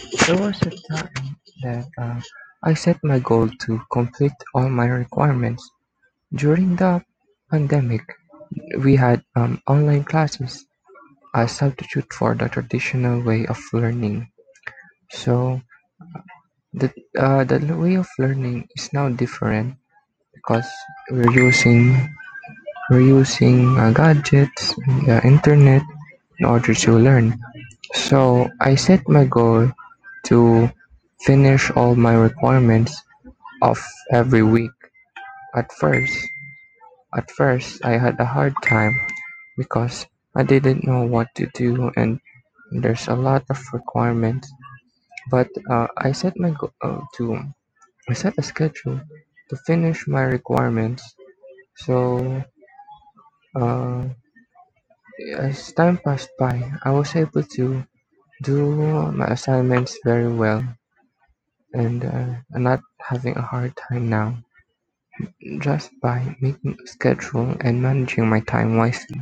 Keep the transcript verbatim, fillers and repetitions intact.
There was a time that uh, I set my goal to complete all my requirements. During the pandemic, we had um, online classes, a substitute for the traditional way of learning. So the uh, the way of learning is now different because we're using we're using uh, gadgets, the internet in order to learn. So I set my goal to finish all my requirements of every week. At first, at first I had a hard time because I didn't know what to do and there's a lot of requirements. But uh, I set my go- uh, to I set a schedule to finish my requirements. So uh, as time passed by, I was able to do my assignments very well and uh, I'm not having a hard time now just by making a schedule and managing my time wisely.